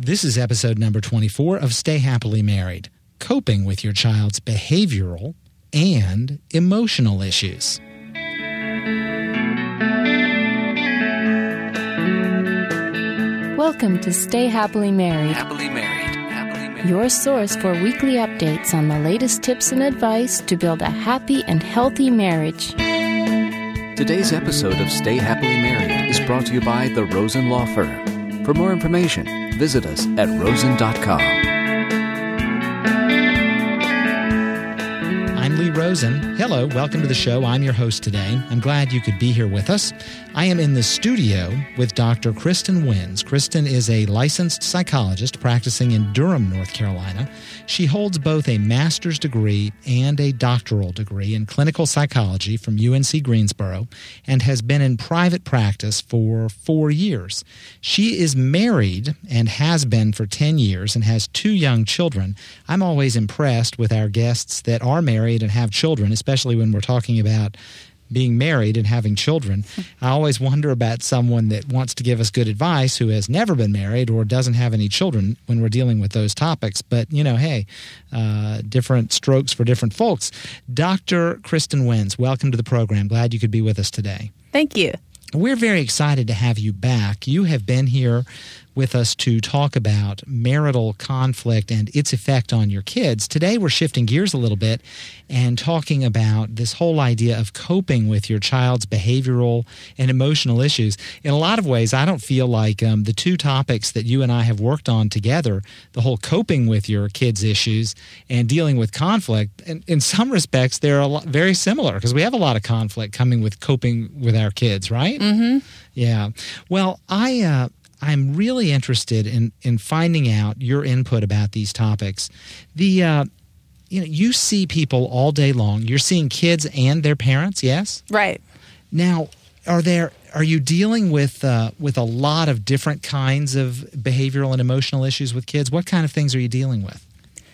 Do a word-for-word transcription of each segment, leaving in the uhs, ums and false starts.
This is episode number twenty-four of Stay Happily Married, coping with your child's behavioral and emotional issues. Welcome to Stay Happily Married. Happily Married. Happily Married. Your source for weekly updates on the latest tips and advice to build a happy and healthy marriage. Today's episode of Stay Happily Married is brought to you by the Rosen Law Firm. For more information, visit us at rosen dot com. I'm Lee Rosen. Hello, welcome to the show. I'm your host today. I'm glad you could be here with us. I am in the studio with Doctor Kristen Wins. Kristen is a licensed psychologist practicing in Durham, North Carolina. She holds both a master's degree and a doctoral degree in clinical psychology from U N C Greensboro and has been in private practice for four years. She is married and has been for ten years and has two young children. I'm always impressed with our guests that are married and have children, especially when we're talking about being married and having children. I always wonder about someone that wants to give us good advice who has never been married or doesn't have any children when we're dealing with those topics. But, you know, hey, uh, different strokes for different folks. Doctor Kristen Wins, welcome to the program. Glad you could be with us today. Thank you. We're very excited to have you back. You have been here with us to talk about marital conflict and its effect on your kids. Today we're shifting gears a little bit and talking about this whole idea of coping with your child's behavioral and emotional issues. In a lot of ways, I don't feel like um, the two topics that you and I have worked on together, the whole coping with your kids' issues and dealing with conflict, in, in some respects, they're a lot, very similar because we have a lot of conflict coming with coping with our kids, right? Mm-hmm. Yeah. Well, I... Uh, I'm really interested in, in finding out your input about these topics. The uh, you know, you see people all day long. You're seeing kids and their parents, yes? Right. Now, are there are you dealing with uh, with a lot of different kinds of behavioral and emotional issues with kids? What kind of things are you dealing with?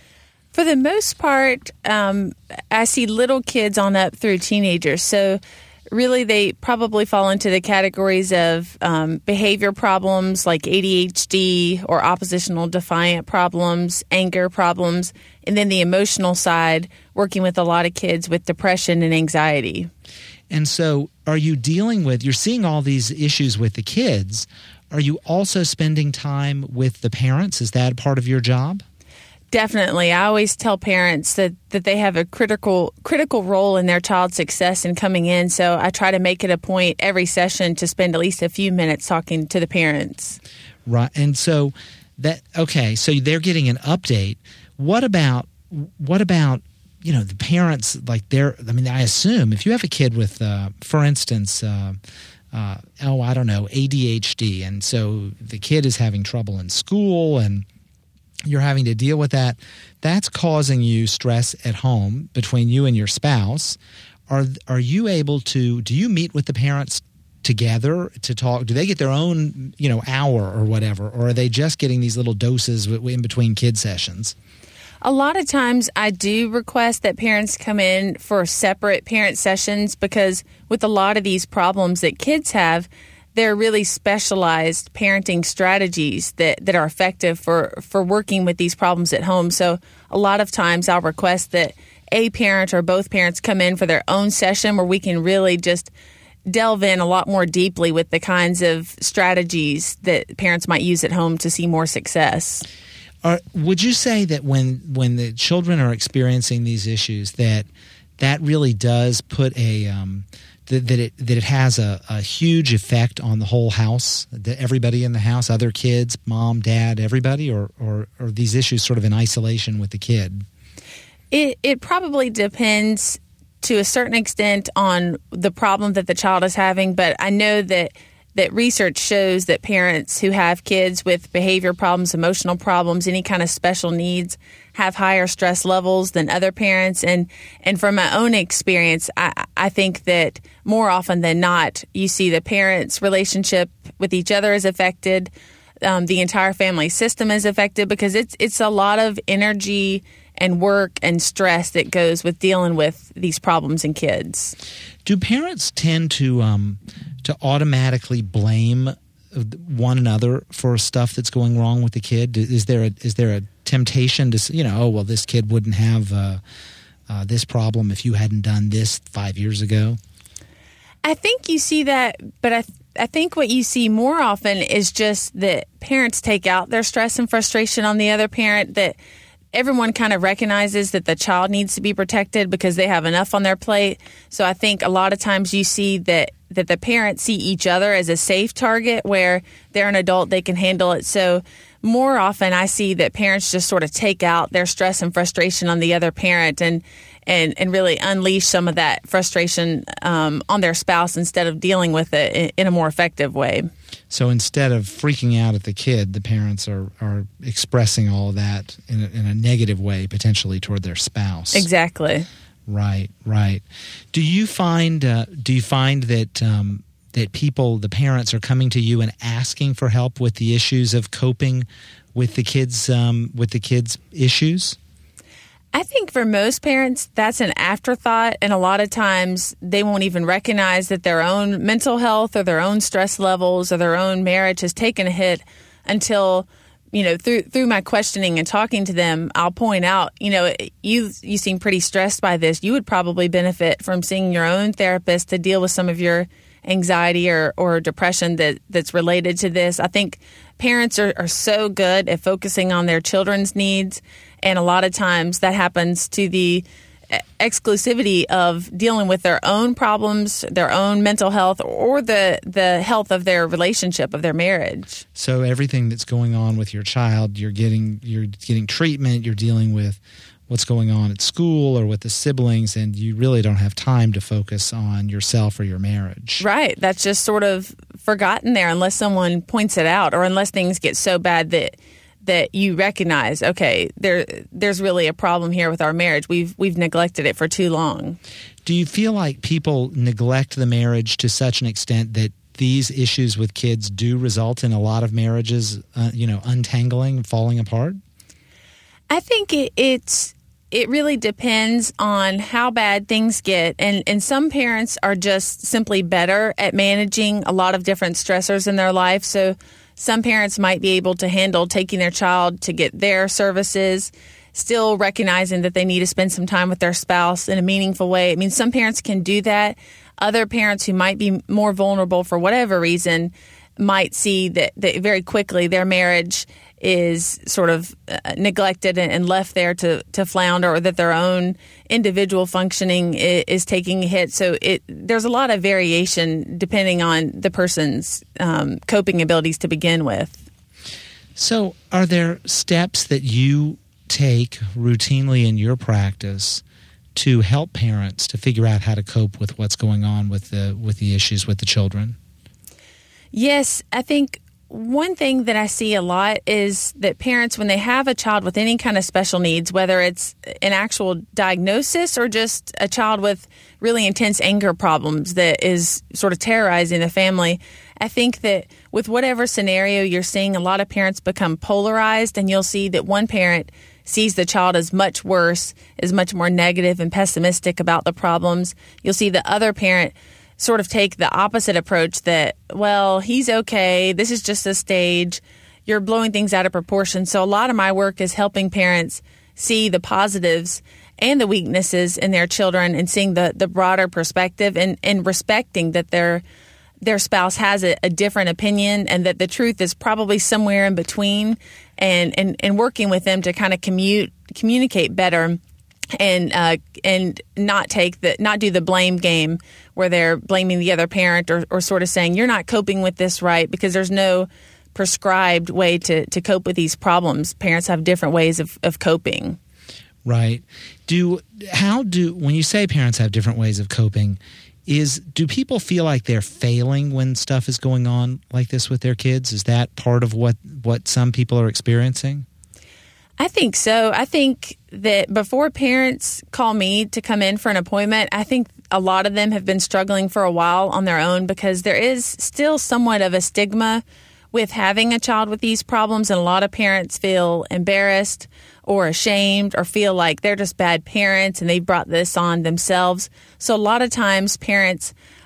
For the most part, um, I see little kids on up through teenagers. So really, they probably fall into the categories of um, behavior problems like A D H D or oppositional defiant problems, anger problems, and then the emotional side, working with a lot of kids with depression and anxiety. And so are you dealing with, you're seeing all these issues with the kids. Are you also spending time with the parents? Is that part of your job? Definitely. I always tell parents that, that they have a critical critical role in their child's success in coming in. So I try to make it a point every session to spend at least a few minutes talking to the parents. Right. And so that, okay, so they're getting an update. What about, what about, you know, the parents, like they're, I mean, I assume if you have a kid with, uh, for instance, uh, uh, oh, I don't know, A D H D, and so the kid is having trouble in school and you're having to deal with that, that's causing you stress at home between you and your spouse. Are are you able to, do you meet with the parents together to talk? Do they get their own, you know, hour or whatever, or are they just getting these little doses in between kid sessions? A lot of times I do request that parents come in for separate parent sessions because with a lot of these problems that kids have, they're really specialized parenting strategies that, that are effective for, for working with these problems at home. So a lot of times I'll request that a parent or both parents come in for their own session where we can really just delve in a lot more deeply with the kinds of strategies that parents might use at home to see more success. Are, would you say that when when the children are experiencing these issues that that really does put a um, That, that it that it has a, a huge effect on the whole house, that everybody in the house, other kids, mom, dad, everybody, or or are these issues sort of in isolation with the kid? It it probably depends to a certain extent on the problem that the child is having, but I know that that research shows that parents who have kids with behavior problems, emotional problems, any kind of special needs have higher stress levels than other parents. And, and from my own experience, I, I think that more often than not, you see the parents' relationship with each other is affected. Um, the entire family system is affected because it's it's a lot of energy and work and stress that goes with dealing with these problems in kids. Do parents tend to um, to automatically blame one another for stuff that's going wrong with the kid? Is there a, is there a temptation to, you know, oh, well, this kid wouldn't have uh, uh, this problem if you hadn't done this five years ago? I think you see that, but I, th- I think what you see more often is just that parents take out their stress and frustration on the other parent, that everyone kind of recognizes that the child needs to be protected because they have enough on their plate. So I think a lot of times you see that, that the parents see each other as a safe target where they're an adult, they can handle it. So more often I see that parents just sort of take out their stress and frustration on the other parent and and, and really unleash some of that frustration um, on their spouse instead of dealing with it in, in a more effective way. So instead of freaking out at the kid, the parents are, are expressing all of that in a, in a negative way, potentially toward their spouse. Exactly. Right, right. Do you find uh, do you find that um, that people, the parents, are coming to you and asking for help with the issues of coping with the kids um, with the kids' issues? I think for most parents, that's an afterthought, and a lot of times they won't even recognize that their own mental health or their own stress levels or their own marriage has taken a hit until, you know, through through my questioning and talking to them, I'll point out, you know, you you seem pretty stressed by this. You would probably benefit from seeing your own therapist to deal with some of your anxiety or, or depression that, that's related to this. I think parents are, are so good at focusing on their children's needs, and a lot of times that happens to the exclusivity of dealing with their own problems, their own mental health, or the the health of their relationship, of their marriage. So everything that's going on with your child, you're getting you're getting treatment, you're dealing with what's going on at school or with the siblings, and you really don't have time to focus on yourself or your marriage. Right. That's just sort of forgotten there unless someone points it out, or unless things get so bad that that you recognize, okay, there there's really a problem here with our marriage. We've we've neglected it for too long. Do you feel like people neglect the marriage to such an extent that these issues with kids do result in a lot of marriages, uh, you know, untangling, falling apart? I think it, it's it really depends on how bad things get, and and some parents are just simply better at managing a lot of different stressors in their life. So some parents might be able to handle taking their child to get their services, still recognizing that they need to spend some time with their spouse in a meaningful way. I mean, some parents can do that. Other parents who might be more vulnerable for whatever reason might see that, that very quickly their marriage is sort of uh, neglected and, and left there to, to flounder, or that their own individual functioning is, is taking a hit. So it there's a lot of variation depending on the person's um, coping abilities to begin with. So are there steps that you take routinely in your practice to help parents to figure out how to cope with what's going on with the with the issues with the children? Yes, I think one thing that I see a lot is that parents, when they have a child with any kind of special needs, whether it's an actual diagnosis or just a child with really intense anger problems that is sort of terrorizing the family, I think that with whatever scenario you're seeing, a lot of parents become polarized, and you'll see that one parent sees the child as much worse, is much more negative and pessimistic about the problems. You'll see the other parent sort of take the opposite approach that, well, he's okay, this is just a stage, you're blowing things out of proportion. So a lot of my work is helping parents see the positives and the weaknesses in their children, and seeing the, the broader perspective, and, and respecting that their their spouse has a, a different opinion, and that the truth is probably somewhere in between, and, and, and working with them to kind of commute, communicate better, and uh, and not take the not do the blame game where they're blaming the other parent, or, or sort of saying you're not coping with this right, because there's no prescribed way to, to cope with these problems. Parents have different ways of, of coping. Right. Do how do when you say parents have different ways of coping, is do people feel like they're failing when stuff is going on like this with their kids? Is that part of what, what some people are experiencing? I think so. I think that before parents call me to come in for an appointment, I think a lot of them have been struggling for a while on their own, because there is still somewhat of a stigma with having a child with these problems, and a lot of parents feel embarrassed or ashamed, or feel like they're just bad parents and they brought this on themselves. So a lot of times parents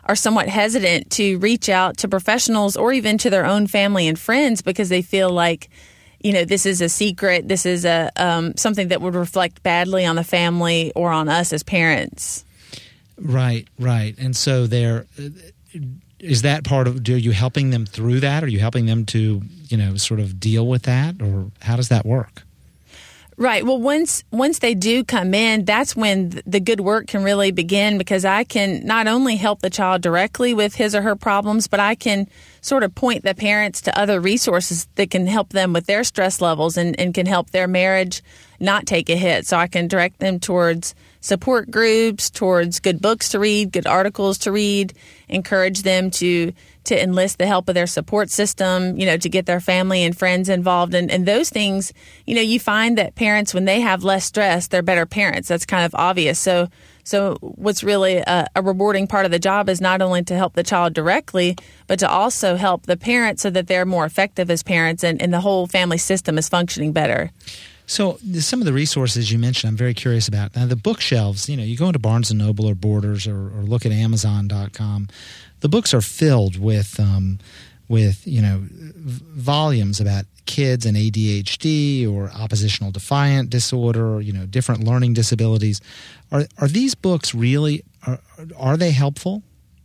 are somewhat hesitant to reach out to professionals or even to their own family and friends because they feel like, you know, this is a secret, this is a um, something that would reflect badly on the family or on us as parents. Right, right. And so there, is that part of, are you helping them through that? Are you helping them to, you know, sort of deal with that? Or how does that work? Right. Well, once once they do come in, that's when the good work can really begin, because I can not only help the child directly with his or her problems, but I can sort of point the parents to other resources that can help them with their stress levels and, and can help their marriage not take a hit. So I can direct them towards support groups, towards good books to read, good articles to read, encourage them to to enlist the help of their support system, you know, to get their family and friends involved. And, and those things, you know, you find that parents, when they have less stress, they're better parents. That's kind of obvious. So so what's really a, a rewarding part of the job is not only to help the child directly, but to also help the parents so that they're more effective as parents and, and the whole family system is functioning better. So some of the resources you mentioned, I'm very curious about. Now, the bookshelves, you know, you go into Barnes and Noble or Borders or, or look at Amazon dot com. The books are filled with, um, with you know, v- volumes about kids and A D H D or oppositional defiant disorder, or, you know, different learning disabilities. Are are these books really, are, are they helpful?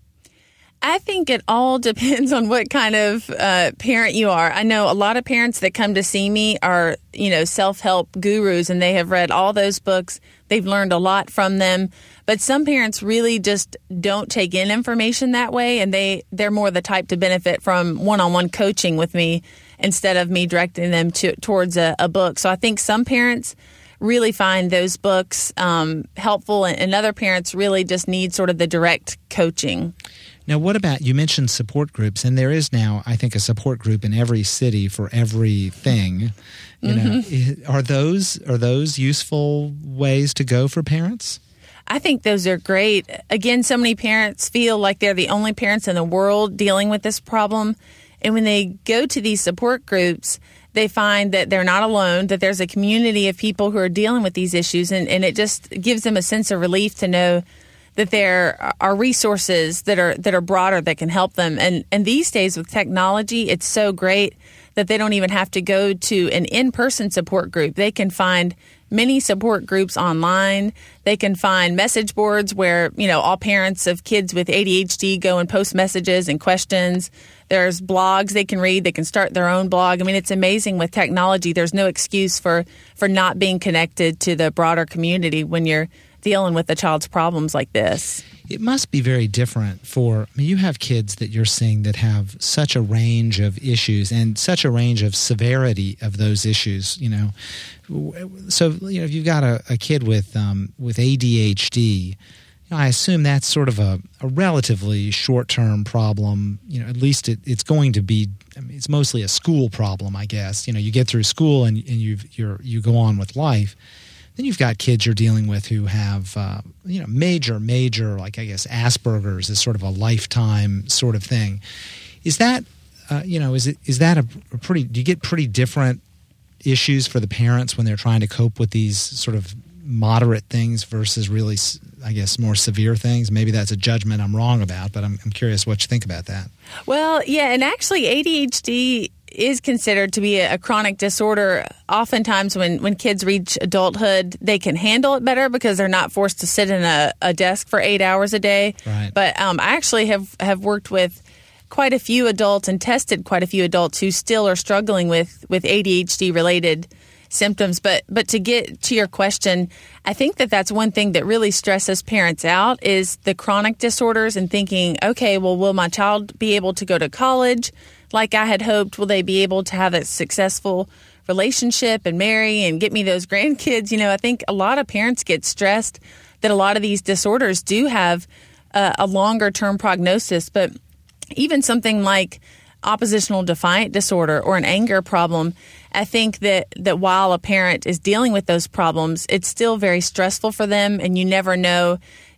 I think it all depends on what kind of uh, parent you are. I know a lot of parents that come to see me are, you know, self-help gurus, and they have read all those books. They've learned a lot from them. But some parents really just don't take in information that way, and they, they're more the type to benefit from one-on-one coaching with me instead of me directing them to, towards a, a book. So I think some parents really find those books um, helpful, and, and other parents really just need sort of the direct coaching. Now, what about, you mentioned support groups, and there is now, I think, a support group in every city for everything. You mm-hmm. know, are those are those useful ways to go for parents? I think those are great. Again, so many parents feel like they're the only parents in the world dealing with this problem. And when they go to these support groups, they find that they're not alone, that there's a community of people who are dealing with these issues. And, and it just gives them a sense of relief to know that there are resources that are that are broader that can help them. And and these days with technology, it's so great that they don't even have to go to an in-person support group. They can find many support groups online. They can find message boards where, you know, all parents of kids with A D H D go and post messages and questions. There's blogs they can read. They can start their own blog. I mean, it's amazing with technology. There's no excuse for, for not being connected to the broader community when you're dealing with a child's problems like this. It must be very different for, I mean, you have kids that you're seeing that have such a range of issues and such a range of severity of those issues, you know. So, you know, if you've got a, a kid with um, with A D H D, you know, I assume that's sort of a, a relatively short-term problem. You know, at least it, it's going to be, I mean, it's mostly a school problem, I guess. You know, you get through school and, and you you're you go on with life. Then you've got kids you're dealing with who have, uh, you know, major, major, like I guess Asperger's is sort of a lifetime sort of thing. Is that, uh, you know, is it is that a, a pretty? Do you get pretty different issues for the parents when they're trying to cope with these sort of moderate things versus really, I guess, more severe things? Maybe that's a judgment I'm wrong about, but I'm, I'm curious what you think about that. Well, yeah, and actually A D H D is considered to be a chronic disorder. Oftentimes when, when kids reach adulthood, they can handle it better because they're not forced to sit in a, a desk for eight hours a day. Right. But um, I actually have, have worked with quite a few adults and tested quite a few adults who still are struggling with, with A D H D-related symptoms. But but to get to your question, I think that that's one thing that really stresses parents out is the chronic disorders and thinking, okay, well, will my child be able to go to college like I had hoped? Will they be able to have a successful relationship and marry and get me those grandkids? You know, I think a lot of parents get stressed that a lot of these disorders do have uh, a longer term prognosis. But even something like oppositional defiant disorder or an anger problem, I think that, that while a parent is dealing with those problems, it's still very stressful for them, and you never know,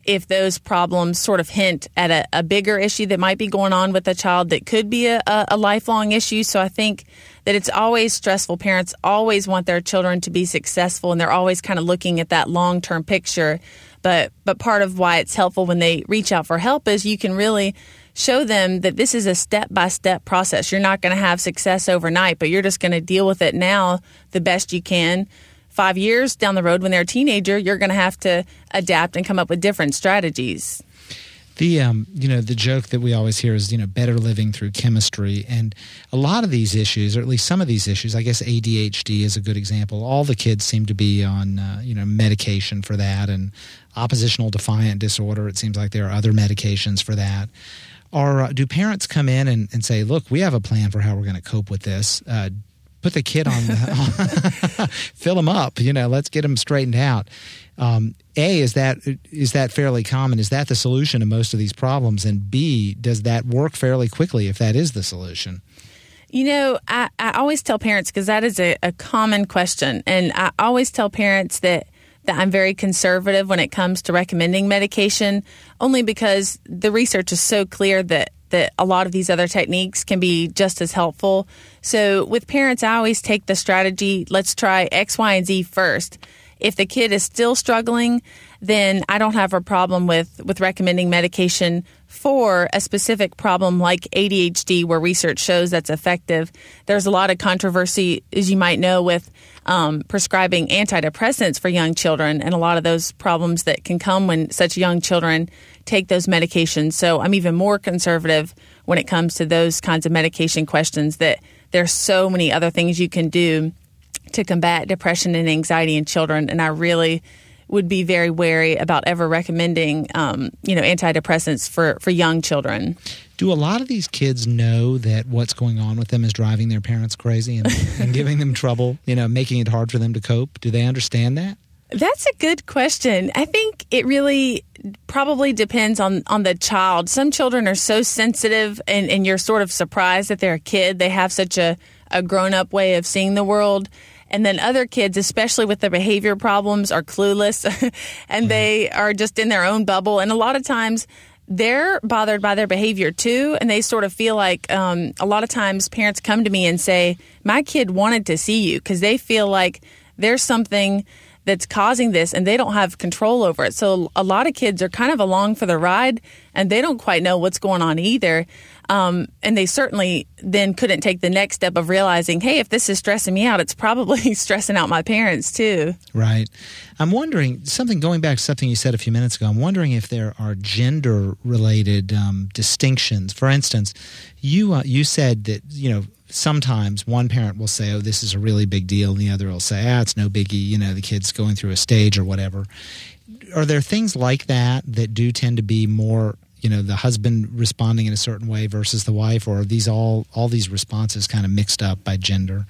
if those problems sort of hint at a, a bigger issue that might be going on with a child that could be a, a, a lifelong issue. So I think that it's always stressful. Parents always want their children to be successful, and they're always kind of looking at that long-term picture. But but part of why it's helpful when they reach out for help is you can really show them that this is a step-by-step process. You're not going to have success overnight, but you're just going to deal with it now the best you can. Five years down the road when they're a teenager, you're going to have to adapt and come up with different strategies. The um, you know, the joke that we always hear is, you know, better living through chemistry. And a lot of these issues, or at least some of these issues, I guess A D H D is a good example. All the kids seem to be on, uh, you know, medication for that. And oppositional defiant disorder, it seems like there are other medications for that. Or uh, do parents come in and, and say, look, we have a plan for how we're going to cope with this. Uh, put the kid on, the, fill him up, you know, let's get him straightened out. Um, A, is that is that fairly common? Is that the solution to most of these problems? And B, does that work fairly quickly if that is the solution? You know, I, I always tell parents, because that is a, a common question, and I always tell parents that that I'm very conservative when it comes to recommending medication, only because the research is so clear that that a lot of these other techniques can be just as helpful. So with parents, I always take the strategy, let's try X, Y, and Z first. If the kid is still struggling, then I don't have a problem with, with recommending medication for a specific problem like A D H D, where research shows that's effective. There's a lot of controversy, as you might know, with um, prescribing antidepressants for young children, and a lot of those problems that can come when such young children take those medications. So I'm even more conservative when it comes to those kinds of medication questions, that there's so many other things you can do to combat depression and anxiety in children. And I really would be very wary about ever recommending, um, you know, antidepressants for, for young children. Do a lot of these kids know that what's going on with them is driving their parents crazy and, and giving them trouble, you know, making it hard for them to cope? Do they understand that? That's a good question. I think it really probably depends on, on the child. Some children are so sensitive, and, and you're sort of surprised that they're a kid. They have such a, a grown-up way of seeing the world. And then other kids, especially with the behavior problems, are clueless and they are just in their own bubble. And a lot of times they're bothered by their behavior too. And they sort of feel like um, a lot of times parents come to me and say, my kid wanted to see you, because they feel like there's something that's causing this and they don't have control over it. So a lot of kids are kind of along for the ride and they don't quite know what's going on either. Um, and they certainly then couldn't take the next step of realizing, hey, if this is stressing me out, it's probably stressing out my parents too. Right. I'm wondering, something going back to something you said a few minutes ago, I'm wondering if there are gender-related um, distinctions. For instance, you uh, you said that, you know, sometimes one parent will say, oh, this is a really big deal, and the other will say, ah, it's no biggie, you know, the kid's going through a stage or whatever. Are there things like that that do tend to be more, you know, the husband responding in a certain way versus the wife, or are these all, all these responses kind of mixed up by gender?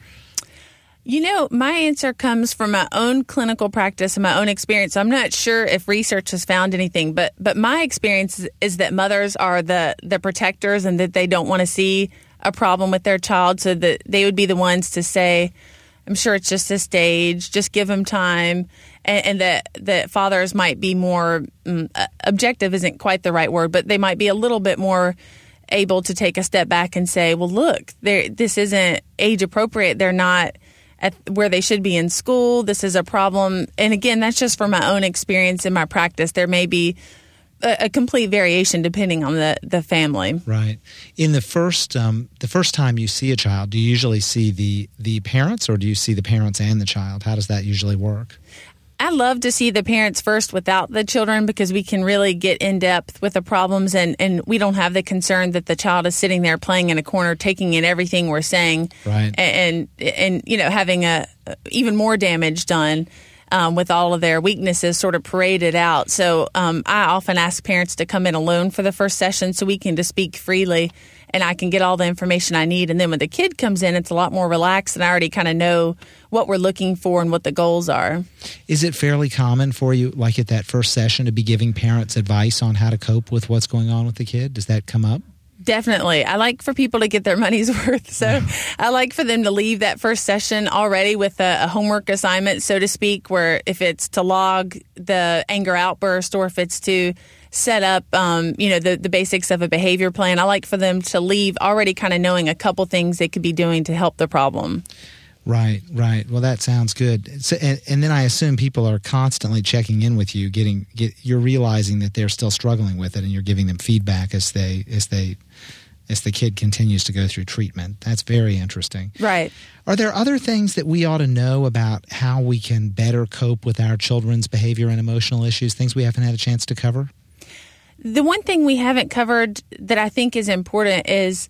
You know, my answer comes from my own clinical practice and my own experience. I'm not sure if research has found anything, but but my experience is, is that mothers are the, the protectors, and that they don't want to see a problem with their child, so that they would be the ones to say, I'm sure it's just a stage, just give him time. And, and that, that fathers might be more um, objective isn't quite the right word, but they might be a little bit more able to take a step back and say, well, look, this isn't age appropriate. They're not at where they should be in school. This is a problem. And again, that's just from my own experience in my practice. There may be a, a complete variation depending on the, the family. Right. In the first um, the first time you see a child, do you usually see the, the parents, or do you see the parents and the child? How does that usually work? I love to see the parents first without the children, because we can really get in depth with the problems, and, and we don't have the concern that the child is sitting there playing in a corner, taking in everything we're saying, right. and, and and you know having a even more damage done um, with all of their weaknesses sort of paraded out. So um, I often ask parents to come in alone for the first session so we can just speak freely, and I can get all the information I need. And then when the kid comes in, it's a lot more relaxed, and I already kind of know what we're looking for and what the goals are. Is it fairly common for you, like at that first session, to be giving parents advice on how to cope with what's going on with the kid? Does that come up? Definitely. I like for people to get their money's worth. So I like for them to leave that first session already with a, a homework assignment, so to speak, where if it's to log the anger outburst or if it's to set up, um, you know, the, the basics of a behavior plan, I like for them to leave already kind of knowing a couple things they could be doing to help the problem. Right, right. Well, that sounds good. So, and, and then I assume people are constantly checking in with you, getting get, you're realizing that they're still struggling with it, and you're giving them feedback as they as they as the kid continues to go through treatment. That's very interesting. Right. Are there other things that we ought to know about how we can better cope with our children's behavior and emotional issues? Things we haven't had a chance to cover? The one thing we haven't covered that I think is important is,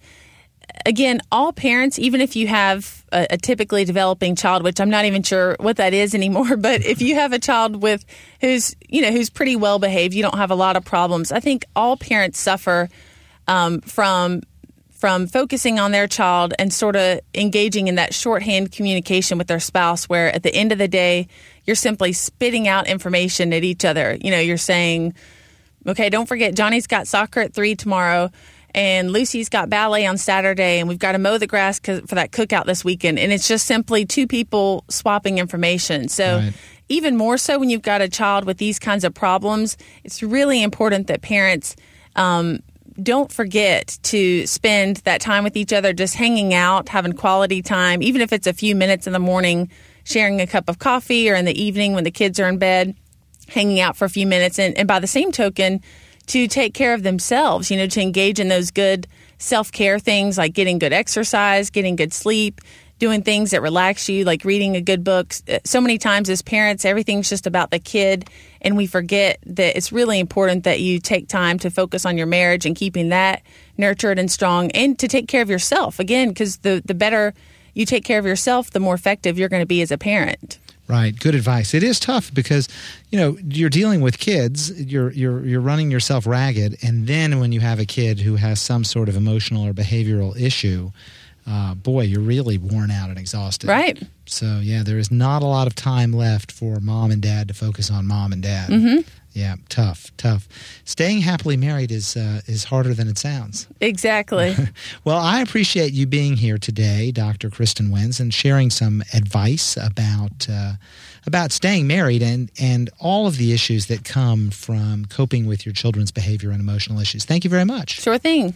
again, all parents, even if you have a, a typically developing child, which I'm not even sure what that is anymore, but if you have a child with who's, you know, who's pretty well behaved, you don't have a lot of problems. I think all parents suffer um, from from focusing on their child and sort of engaging in that shorthand communication with their spouse, where at the end of the day, you're simply spitting out information at each other. You know, you're saying, okay, don't forget, Johnny's got soccer at three tomorrow, and Lucy's got ballet on Saturday, and we've got to mow the grass for that cookout this weekend. And it's just simply two people swapping information. So right. Even more so when you've got a child with these kinds of problems, it's really important that parents um, don't forget to spend that time with each other, just hanging out, having quality time, even if it's a few minutes in the morning, sharing a cup of coffee, or in the evening when the kids are in bed, hanging out for a few minutes. And, and by the same token, to take care of themselves, you know, to engage in those good self-care things like getting good exercise, getting good sleep, doing things that relax you, like reading a good book. So many times as parents, everything's just about the kid, and we forget that it's really important that you take time to focus on your marriage and keeping that nurtured and strong, and to take care of yourself, again, because the, the better you take care of yourself, the more effective you're going to be as a parent. Right. Good advice. It is tough because, you know, you're dealing with kids, you're you're you're running yourself ragged, and then when you have a kid who has some sort of emotional or behavioral issue, uh, boy, you're really worn out and exhausted. Right. So, yeah, there is not a lot of time left for mom and dad to focus on mom and dad. Mm-hmm. Yeah, tough, tough. Staying happily married is uh, is harder than it sounds. Exactly. Well, I appreciate you being here today, Doctor Kristen Wins, and sharing some advice about uh, about staying married and, and all of the issues that come from coping with your children's behavior and emotional issues. Thank you very much. Sure thing.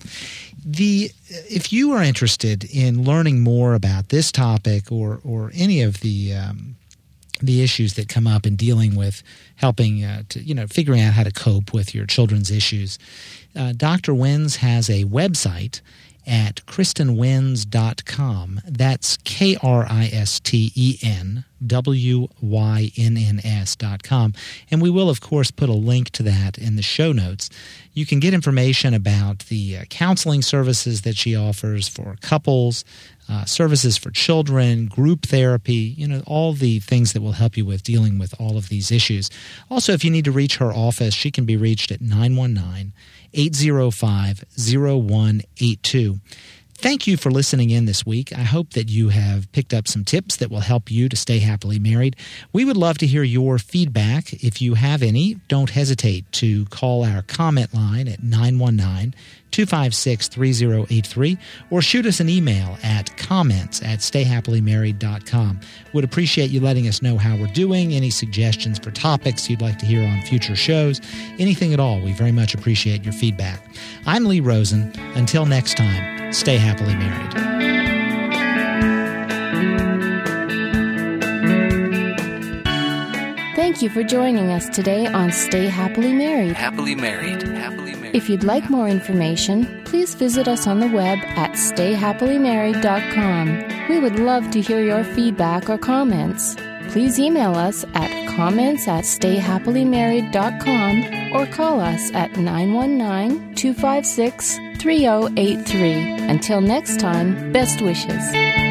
The if you are interested in learning more about this topic or or any of the um, the issues that come up in dealing with helping uh, to, you know, figuring out how to cope with your children's issues, uh, Doctor Wins has a website at kristen wins dot com. That's K R I S T E N W Y N N S dot com. And we will, of course, put a link to that in the show notes. You can get information about the uh, counseling services that she offers for couples, uh, services for children, group therapy, you know, all the things that will help you with dealing with all of these issues. Also, if you need to reach her office, she can be reached at nine one nine, eight zero five, zero one eight two. Thank you for listening in this week. I hope that you have picked up some tips that will help you to stay happily married. We would love to hear your feedback. If you have any, don't hesitate to call our comment line at nine one nine, two five six, three zero eight three or shoot us an email at comments at stay happily married dot com. Would appreciate you letting us know how we're doing, any suggestions for topics you'd like to hear on future shows, anything at all. We very much appreciate your feedback. I'm Lee Rosen. Until next time, stay happily married. Thank you for joining us today on Stay Happily Married. Happily married. Happily married. If you'd like more information, please visit us on the web at stay happily married dot com. We would love to hear your feedback or comments. Please email us at comments at stay happily married dot com or call us at nine one nine, two five six, three zero eight three. Until next time, best wishes.